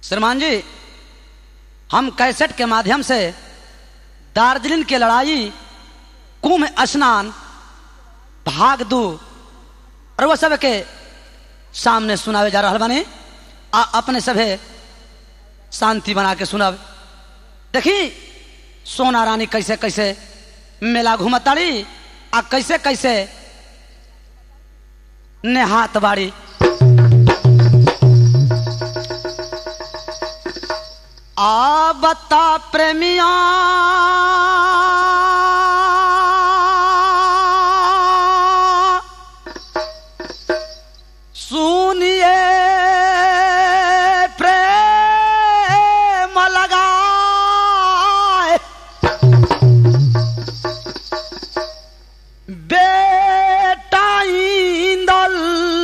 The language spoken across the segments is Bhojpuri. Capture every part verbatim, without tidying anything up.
श्रीमान जी, हम कैसेट के माध्यम से दार्जिलिंग की लड़ाई, कुंभ स्नान भाग दो और वह सब के सामने सुनावे जा रहा बने। आ अपने सभे शांति बना के सुनावे। देखी सोना रानी कैसे कैसे मेला घूमताड़ी आ कैसे कैसे नेहात बाड़ी। आ बता प्रेमिया सुनिए प्रेम लगाए, बेटा इंदल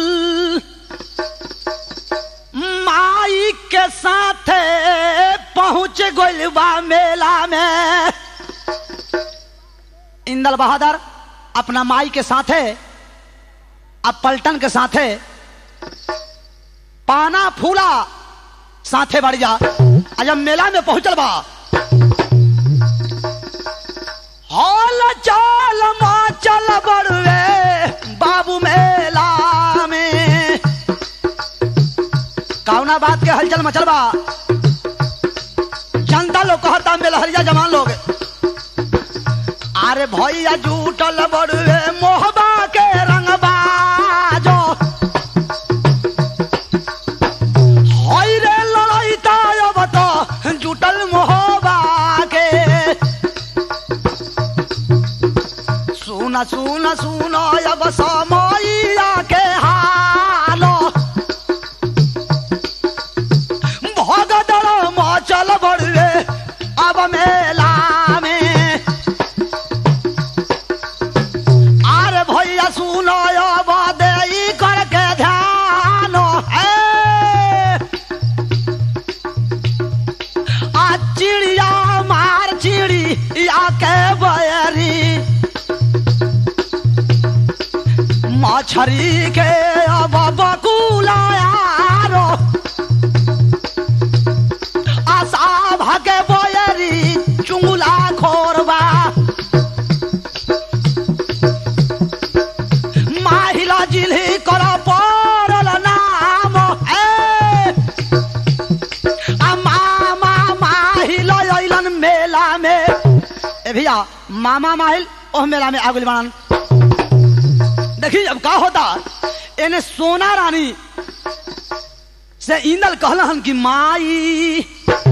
माई के साथ पहुंच गइल बा मेला में। इंदल बहादुर अपना माई के साथे अब पलटन के साथे पाना फूला साथे बढ़ जा। जब मेला में पहुंचल बा, हॉल चाल मा चल बड़वे बाबू मेला में। कौना बात के हलचल मचल बा, जनता लोग कहता मेलहरिया जवान लोग, अरे भैया जूटल बड़वे मोहबा के रंगबा जो हई रे लड़ैता अब तो जूटल मोहबा के। सुना सुना सुना अब समैया के हालो, भगदड़ मचल बड़वे अब मेला में। अरे भैया सुनो अब दे करके ध्यान है, आ चिड़िया मार चिड़िया के बयरी, मछरी के अब बकुला यारो, आशा भागे बयरी चुंगला खोरबा, माहिला जिल्ही कर पड़ल नाम है। आ मामा माहिल अइलन मेला में। ए भैया मामा माहिल ओह मेला में आगुल बनन। देखिए अब का होता, इन्हें सोना रानी से इंदल कहलन कि माई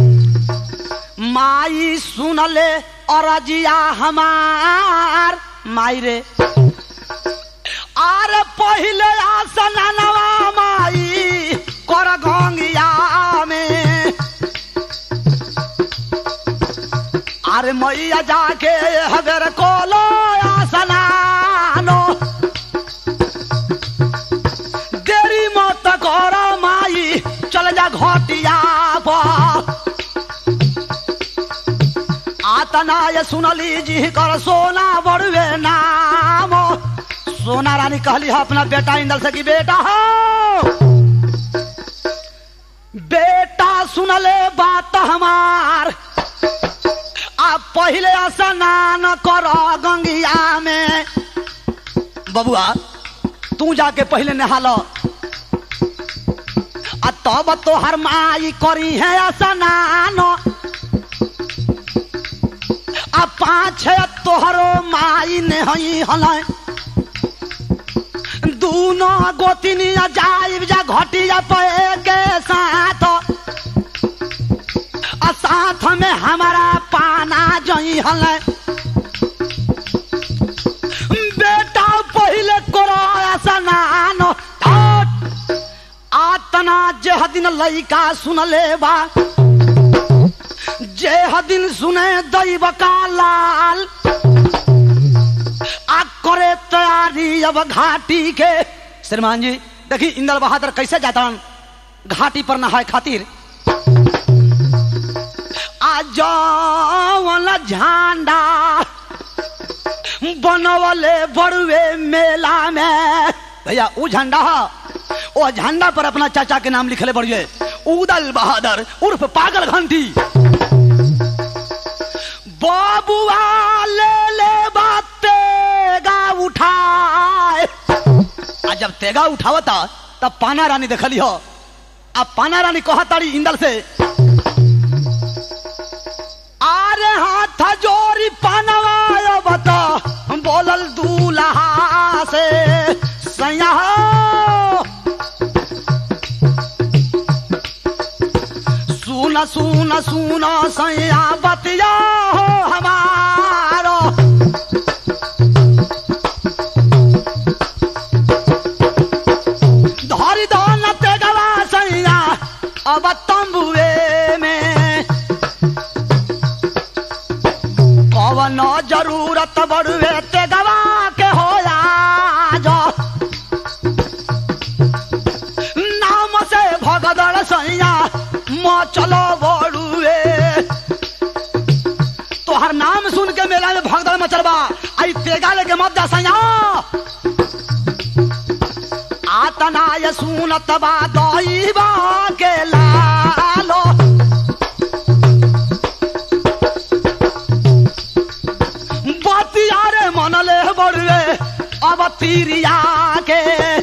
माई सुनले अरजिया हमार माई रे, आरे पहले आसनवा माई कर गंगिया में। अरे मैया जाके हगर कोलो आसनानो, देरी मत कर माई चल जा घटिया पर। आतना ये सुनली जी कर सोना बड़वे नाम। सोना रानी कहली है अपना बेटा इंदल से कि बेटा हो, बेटा सुनले बात हमार, आप पहले स्नान कर गंगिया में। बबुआ तू जाके पहले नहा लो, तब तो हर माई करी है स्नान। आ पाँच तोहरो माई नहीं हल, दूनो गोतिनिया जाइब जा घटिया पे के साथ, आ साथ में हमारा पाना जई हल। बेटा पहले करो स्नान, आतना जेह दिन लइका सुनले बा, जेह दिन सुने दैव का लाल, आ करे तैयारी अब घाटी के। श्रीमान जी देखी इंदल बहादुर कैसे जाता घाटी पर नहाए खातिर। आज वाला झंडा बनवले बड़वे मेला में। भैया वो झंडा ओ झंडा पर अपना चाचा के नाम लिखले बढ़िए। उदल बहादुर उर्फ पागल घंटी बाबुआ ले ले बात तेगा उठाए। आ जब तेगा उठावता तब पाना रानी देखली हो। अब पाना रानी कहा तारी इंदल से आरे हाथ जोरी पानवा बता बोलल दूल्हा से सैया सुन सुन सुन सैया बतिया हो हमारो धरी धन तेगवा सैया अब तंबुए में कवन जरूरत बड़ुए तेगवा के होया जो नाम से भगदड़ सैया म चलो बड़ुए तोहर नाम सुन के मेला में भगदड़ मचलबा आई तेगा लेके मत जा सैया आतना ये सुनत बा दईबा के लालो बतिया रे मन ले बड़ुए अब तीरिया के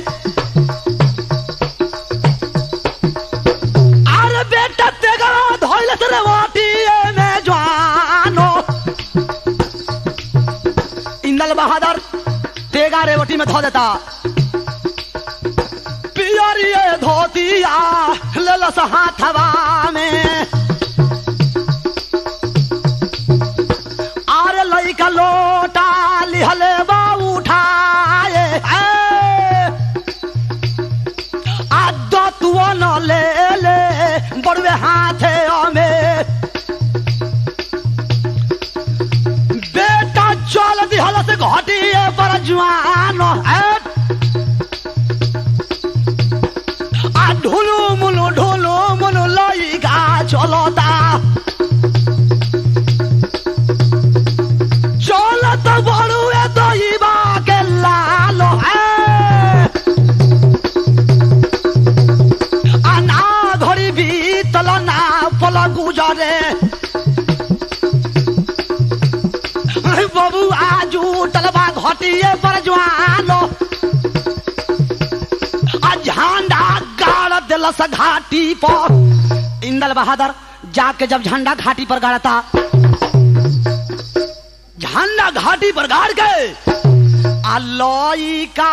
अरे बेटा तेगा धोइले रे वाटिए में जवानो इंदल बहादुर तेगा रे वाटी में धो देता पियरिए धोतिया लेलस हाथवा में आरे लइका लोटा लिहले बा उठाए आद तू न ले ले बड़वे हाथे में बेटा चल दिहल से घटिए पर जवान आ ढोलो मुलो ढोलो मुलो लइका चलता चलत बड़ुए दईबा के लालो आना घड़ी बीतल ना पल गुजरे बाबू आजू तलबा घटिए पर जवानो आ झंडा गाड़ दिलस घाटी पर इंदल बहादुर जाके जब झंडा घाटी पर गाड़ता झंडा घाटी पर गाड़ के आलोई का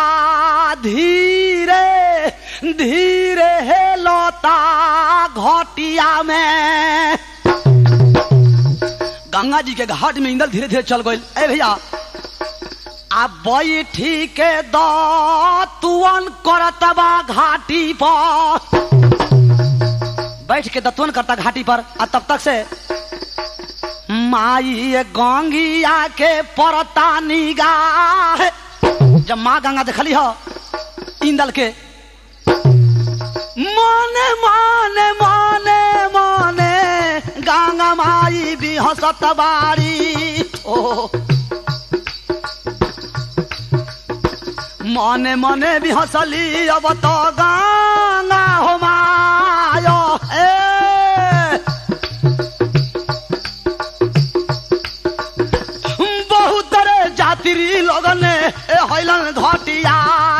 धीरे धीरे हेलोता घाटिया में गंगा जी के घाट में इंदल धीरे धीरे चल गई। ए भैया आ बैठी के दतुअन करतबा घाटी पर बैठ के दतुअन करता घाटी पर आ तब तक से माई गंगिया के परता निगाह जब माँ गंगा देखली हो इंदल के माने माने माने माने गंगा माई भी हंसत बारी ओ मने मने भी हंसली अब तो गंगा हो मायो ए बहुत रे जातिरी लोगन ए हइलन घटिया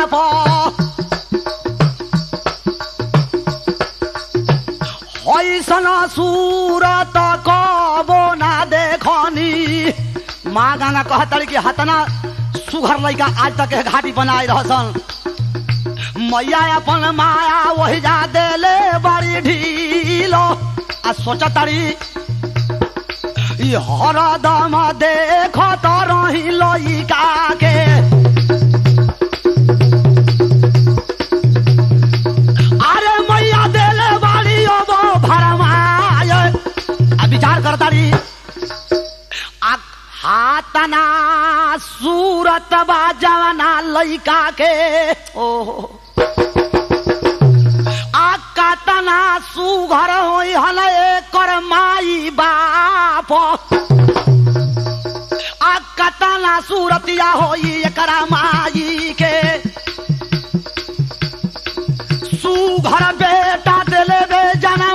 हईसन सूरत कबो ना देखनी। माँ गंगा कहतरी कि हतना सुघर लइका आज तक घाटी बनाई रहसन मैया अपन माया वही जा देले बड़ी ढीलो आ सोचतरी ई हरदम देखत रही लइका के अरे मैया देले बड़ी अब भरमाय आ विचार करतारी हातना सूरत बा जवाना लइका के ओ आकातना सुघर होई हल एकर माई बाप आकातना सूरतिया होई एकरा माई के सुघर बेटा देले बे जना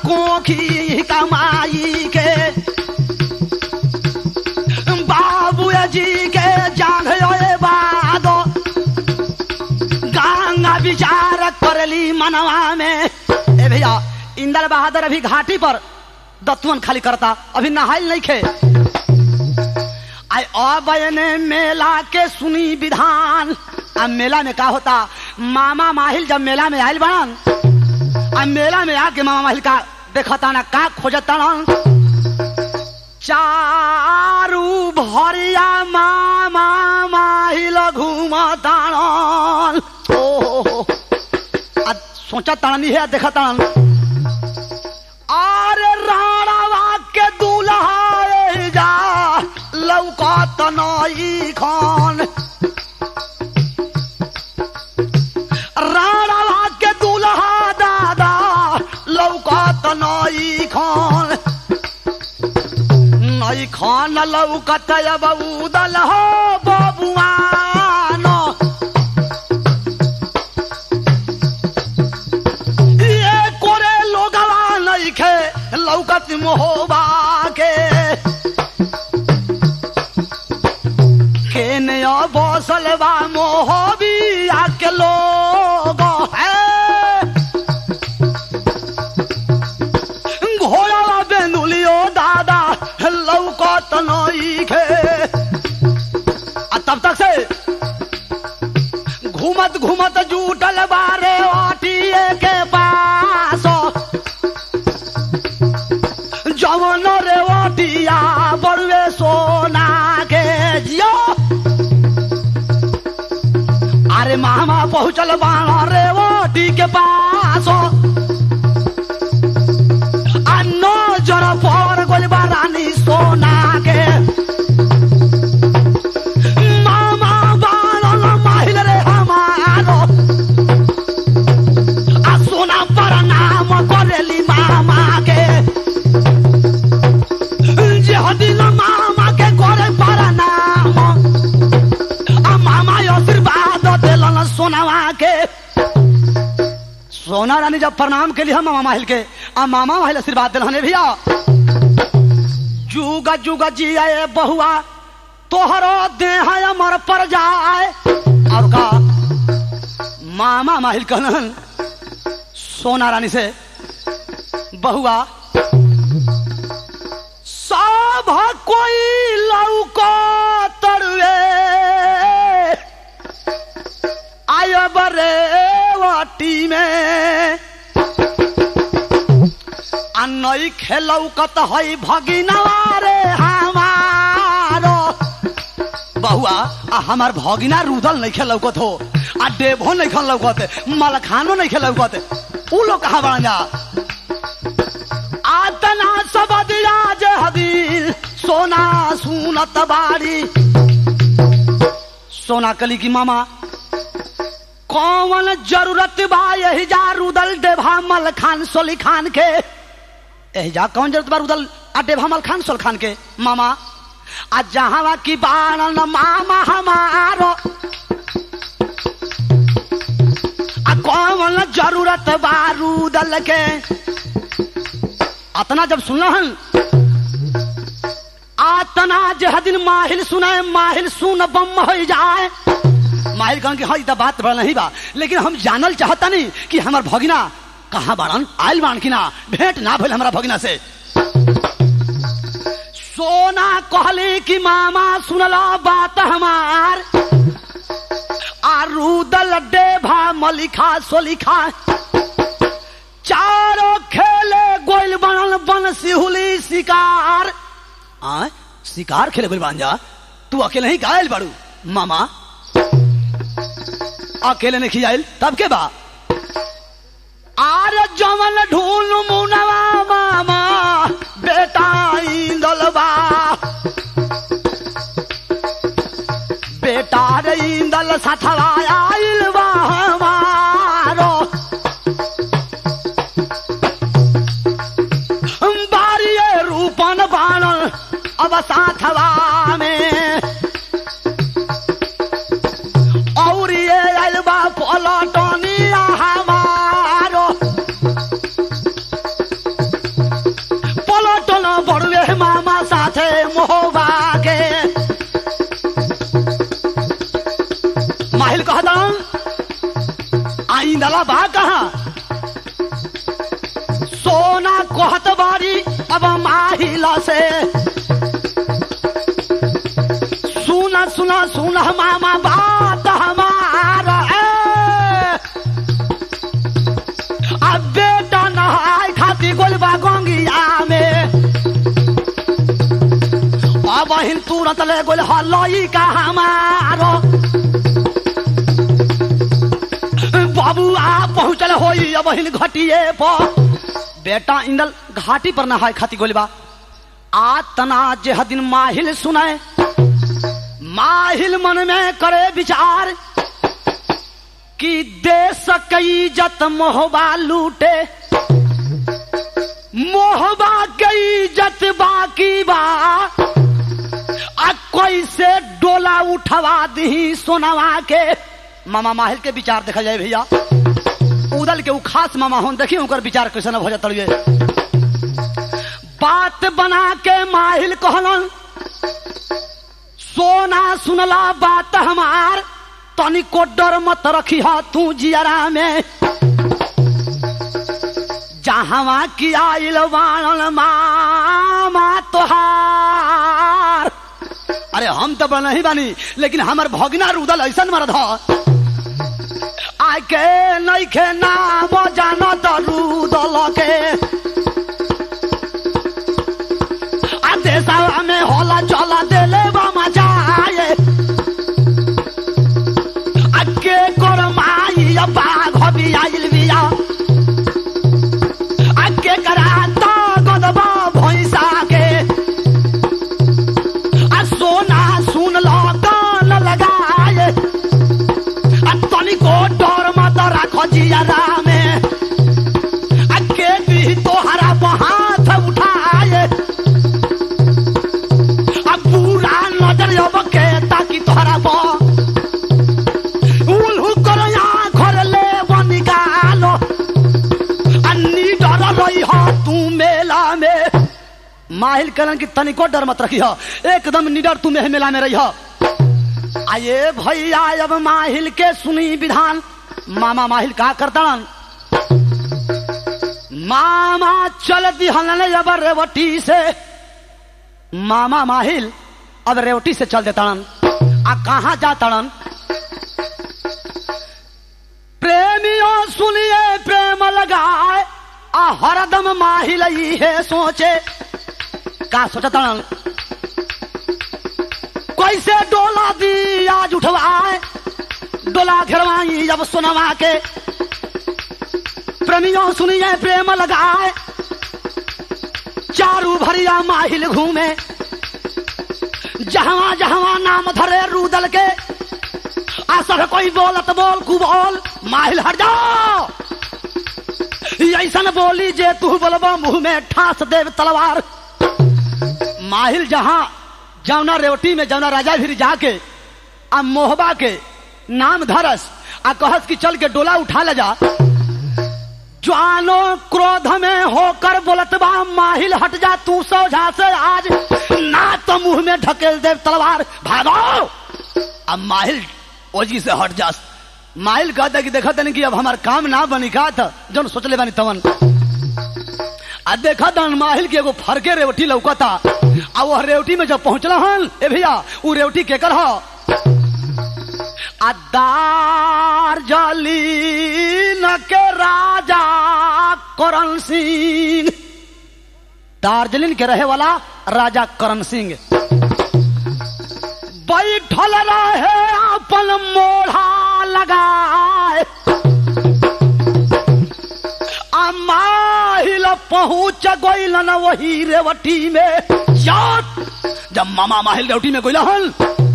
कोखी कमाई के बाबू जी के जान बादो गंगा विचार करली मनवा में। ए भैया इंदल बहादुर अभी घाटी पर दत्तवन खाली करता, अभी नहाइल नहीं खे। आई अबयने मेला के सुनी विधान। अब मेला में का होता, मामा माहिल जब मेला में आयल बनन, अब मेला में आके मामा माहिल का देखता ना का खोजता ना, चारू भरिया मामा माहिल घूमता न। ओ सोचा तानी है देखता न, अरे राणावा के दूल्हा जा लौकत नई खान। राणावा के दूल्हा दादा लौकत नई खान। नई खान लौकत बऊदल हो बबुआन। ये कोरे लोगवा नहीं खे लौकत मोहबा के। केने बसल बा मोहबिया के लोग है। घोड़ा बेनुलियो दादा लौकत नहीं खे। तब तक से घूमत घूमत जूटल बारे ओटिए के पास। जवन रे ओटिया बड़ुए सोना के जियो। अरे मामा पहुंचल बाणा रे ओटी के पास। अन्नो जरा पर गोलबा रानी सोना के। मामा बाणल माहिल रे हमारो। आ सोना पर नाम करेली मामा के। दिन मामा के करे पर नाम। आ मामा आशीर्वाद दिलन सोनावा के। सोना रानी जब प्रणाम के लिए मामा माहिल के, आ मामा माहिल आशीर्वाद दिलन भैया। जुग जुग जिए बहुआ तोहरो देह अमर पर जाए। और का मामा माहिल कहलन सोना रानी से, बहुआ सब कोई लौको तरुए आय बरे वाटी में। नई खेलौकत है भगिनवा रे हमारो। बहुआ आ हमार भगिना रुदल नहीं खेलौकत हो, आ देवो नहीं खेलौकत, मलखानो नहीं खेलौकत। उ लोग कहाँ बन जा आतना सब दिया जे हदील सोना सुनत बाड़ी। सोना कली की मामा कौन जरूरत बा यही जा रुदल देभा मल खान सोली खान के। यही जा कौन जरूरत बा रुदल आ देभा मल खान सोल खान के मामा। आ जहां की बाणन मामा हमारो। आ कौन जरूरत बा रुदल के। अतना जब सुनना हन, आतना जह दिन माहिल सुने माहिल सुन बम हो जाए। माहिल कहन कि हाँ इतना बात बड़ा नहीं बा, लेकिन हम जानल चाहता नहीं कि हमार भगिना कहाँ बाड़न, आयल बाण की ना, भेंट ना भइल हमारा भगिना से। सोना कहली कि मामा सुनला बात हमार। आरुदल देभा मलिखा सोलिखा चारों खेले गोइल बनल बन सिहुली शिकार। आ शिकार खेले गोइल बन जा, तू अकेले ही गायल बाड़ू मामा। अकेले नहीं खियाइल तब के बा। आर जमल ढूल मुनवा मामा बेटा इंदल बा। बेटा रे इंदल साथवा आइल बा हमारो। बारिये रूपन बाणल अब साथवा में। और ये अलबा पलटनिया हमारो। इंदला बा कहा सोना कोहत बारी अब माहिला से सुना सुना सुना मामा बात हमारा अब बेटा नहाय खाती गोलबा गोंगिया में अब हिन तुरंत ले गोल हलई का हमारो बाबू आ पहुंचल होई अब हिन घटिए पर बेटा इंदल घाटी पर नहाय खाती गोलबा आ तना जे दिन माहिल सुनाए माहिल मन में करे विचार कि देश की इज्जत मोहबा लूटे मोहबा की इज्जत बाकी बा आ कोई से डोला उठवा दी सोनावा के मामा माहिल के विचार देखा जाए भैया उदल के उ खास मामा हों देखिए उनकर विचार कैसे हो जाता है बात बना के माहिल कहलन सोना सुनला बात हमार तनिको डर मत रखी हा तू जियरा में जहां की आइल वाणन मामा तोहार अरे हम तो नहीं बानी लेकिन हमार भगना रुदल ऐसा मरद आके नहीं खे नाम जानो तो रुदल के आदेशा में होला चला देले बामा जाए आके कर माई बाघ भी आइल बिया आके कराता गदबा भैंसा के आ सोना सुन लो कान लगाए आ तनिको डर मत राखो जियारा में आके भी तोहरा हाथ उठाए आ पूरा नजर अब के ताकि तोहरा बा उल्हू कर आँखर ले निकालो अन्नी डर रही हो तू मेला में माहिल करन की तनिको डर मत रखी हो एकदम निडर तू मेला में रही हो आये भैया अब माहिल के सुनी विधान मामा माहिल का करतन मामा चल दिहन अब रेवटी से मामा माहिल अब रेवटी से चल देतन आ कहा जातन प्रेमियों सुनिए प्रेम लगाए आ हरदम माहिल है सोचे का सोचतन कैसे डोला दी आज उठवाए डोला घेरवाई जब सुनवा के प्रेमियों सुनिए प्रेम लगाए चारू भरिया माहिल घूमे जहां जहां नाम धरे रुदल के आ सब कोई बोलत बोल कु बोल माहिल हट जाओ ऐसा बोली जे तू बोलबा मुंह में ठास देव तलवार माहिल जहां जौना रेवटी में जौना राजा भी जाके आ मोहबा के नाम धरस आ कहस की चल के डोला उठा ले जा ज्वानो क्रोध में होकर बोलत बा माहिल हट जा तू सोझा से आज ना तो मुंह में ढकेल देव तलवार भागो अब माहिल ओजी से हट जा माहिल कहता कि देखा तन कि अब हमार काम ना बनी का था जो सोच ले बानी तवन आ देखा तन माहिल के एगो फरके रेवटी लौकता आ वो रेवटी में जब पहुंचला हन ए भैया वो रेवटी के कर हो अदार जलीन के राजा करण सिंह दार्जिलिंग के रहे वाला राजा करण सिंह बैठल रहे अपन मोढ़ा लगाए माहिल पहुंच गइल न वही रेवटी में जब मामा माहिल रेवटी में गइल हन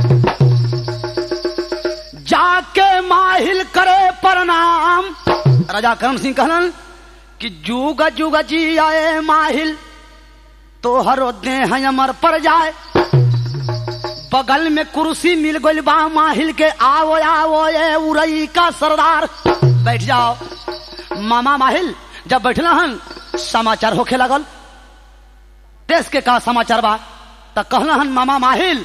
जाके माहिल करे प्रणाम राजा करण सिंह कहलन कि जुग जुग जी आए माहिल तो हरो देह अमर पर जाए बगल में कुर्सी मिल गई बा माहिल के आओ आओ ये उरई का सरदार बैठ जाओ मामा माहिल जब बैठला हन समाचार होखे लगल देश के का समाचार बा त कहला हन मामा माहिल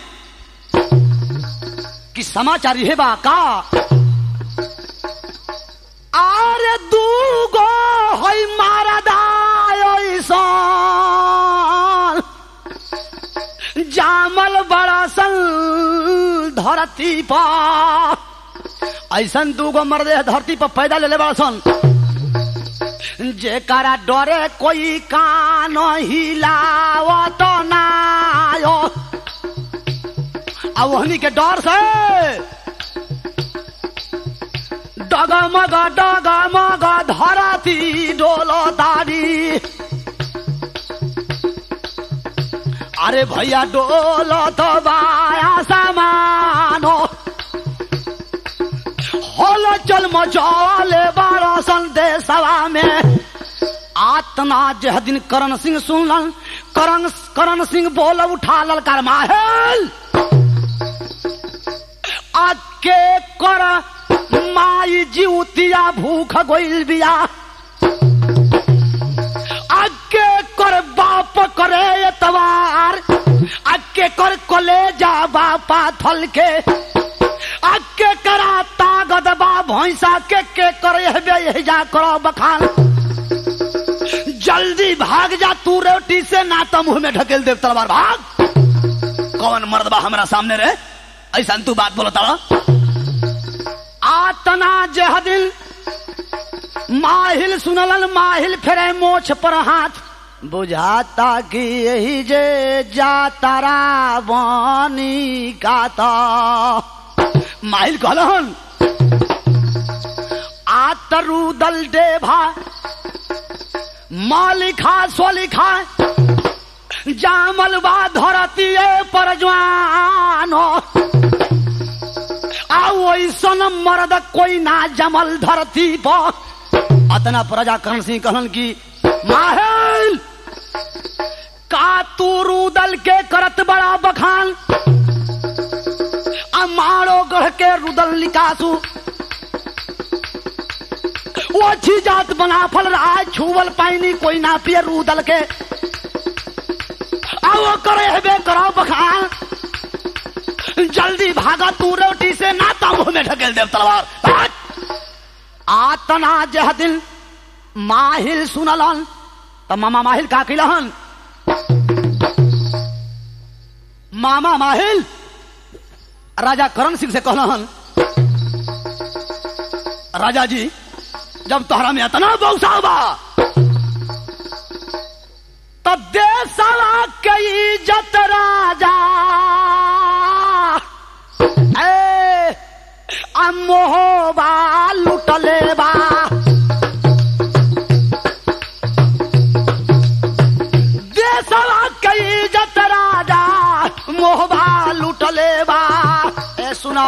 कि समाचार ये बा का आ धरती पर ऐसन दूगो मर्दे धरती पर पैदा ले ले बड़ा सन जेकरा डरे कोई कान हिलावत नायो अब वहनी के डर से डगमग डगमग धरती डोलो दारी अरे भैया डोलो तो बाया सामानो होल चल मचौले बारो संदेशवा में आतना जह दिन करण सिंह सुनलन करण करण सिंह बोल उठा ललकार माहेल आके कर माई जीवतिया भूख गोइल बिया आके कर बाप करे एतवार आके कर कलेजा बापा थल के आके करा तागद बा भैंसा के के करे हबे जा करो बखान जल्दी भाग जा तू रोटी से ना तो मुंह में ढकेल दे तलवार भाग कौन मर्द बा हमरा सामने रे ऐसा तू बात बोलता आतना जह दिल माहिल सुनलन माहिल फेरे मोछ पर हाथ बुझाता कि यही जे जातारा बानी गाता माहिल कहलन आतरू दल देभा मालिखा सोलिखा जामलवा धरती पर जवानो आओसन मर्द कोई ना जमल धरती पर अतना प्रजा करण सिंह कहलन की माहिल का तू रुदल के करत बड़ा बखान मारो गढ़ के रुदल निकासू वो अच्छी जात बना फल रहा छुवल पाइनी कोई ना पिए रुदल के आओ करे हबे करो बखान जल्दी भागा तू रोटी से ना तो मुंह में ढकेल दे तलवार आतना जह दिल माहिल सुनलन तो मामा माहिल का किलहन मामा माहिल राजा करण सिंह से कहलन राजा जी जब तोहरा में इतना बौसाव बा तब देशवा के इज्जत राजा ए अमोहबा लुटले बा देशवा के इज्जत राजा मोहबा लुटले बा ए सुना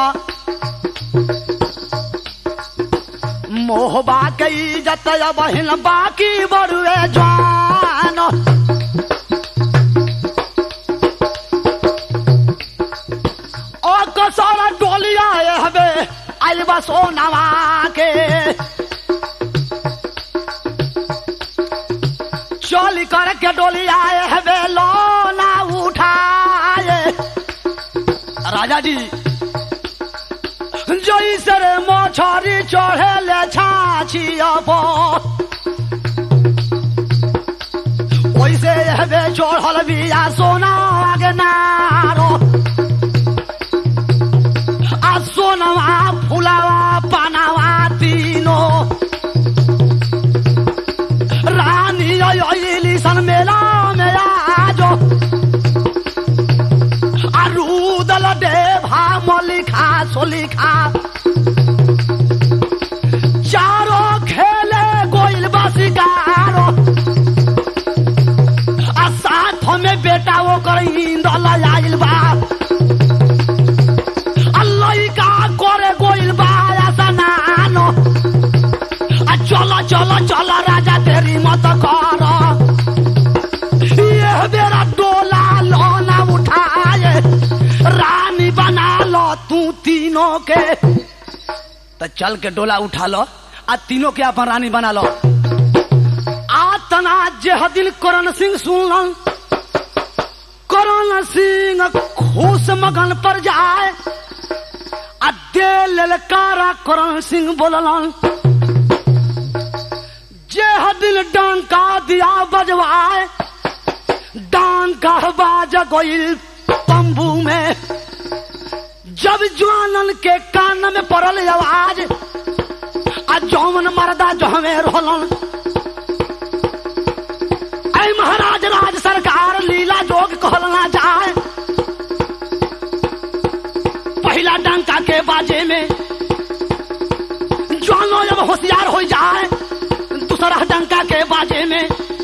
मोहबा के इज्जत बहिन बाकी बड़ुए जान ओ कसौरा डोलिया हबे आइल बा सोनावा के चोली करके डोलिया हबे लोना उठाए राजा जी जैसे रे मछरी चढ़े ले छाछिया वैसे हबे चढ़ल बिया सोना आगे नारो आ सोनवा फुलावा पानावा तीनो रानी अइली सन मेला में आजो रुदल देभा मलिखा सोलिखा चारो खेले गोइल बसिकारो आ साथ में बेटा वो कर इंदल आइल बा लइका करे गोइल बा सनानो आ चलो चलो चलो राजा तेरी मत कर ये बेरा डोला लोना उठाए रानी बना लो तू तीनों के तो चल के डोला उठा लो आ तीनों के अपन रानी बना लो आतना जेह दिल करण सिंह सुनलन करण सिंह खुश मगन पर जाए आ दे ललकारा करण सिंह बोललन जेह दिल डंका दिया बजवाए डंका बाज गइल तंबू में जब जवानन के कान में पड़ल आवाज आ जौन मर्दा जो हमें रोलन ऐ महाराज राज सरकार लीला जोग कहलना जाए पहला डंका के बाजे में जवानो जब होशियार हो जाए दूसरा डंका के बाजे में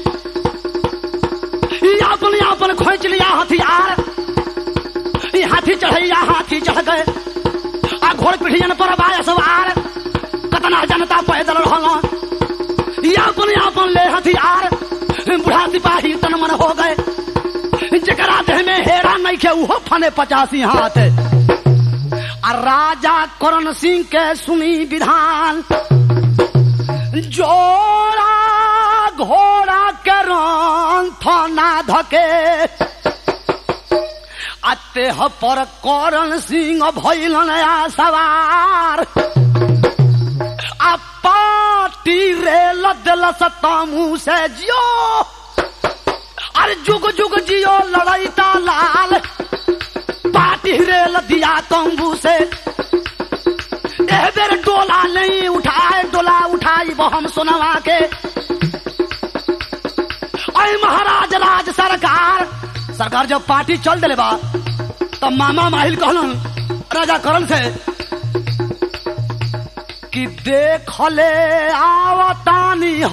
यापन यापन खोच लिया हथियार हाथी चढ़ैया हाथी चढ़ गए आ घोड़ पीढ़ियन पर बाया सवार कतना जनता पैदल रहल यापन यापन ले हथियार बुढ़ा सिपाही तन मन हो गए जकरा देह में हेरा नहीं खे उहो फने पचासी हाथ आ राजा करण सिंह के सुनी विधान जोड़ा घोड़ा के रंग थना धके आते पर करण सिंह भइलन आ सवार आ पाटी रेल दिल सतमू से जियो अरे जुग जुग जियो लड़ैता लाल पाटी रेल दिया तंबू से एह बेर डोला नहीं उठाए डोला उठाई वो हम सुनवा के ऐ महाराज राज सरकार सरकार जब पार्टी चल दिले बा तब मामा माहिल कहलन राजा करण से कि देख ले आवता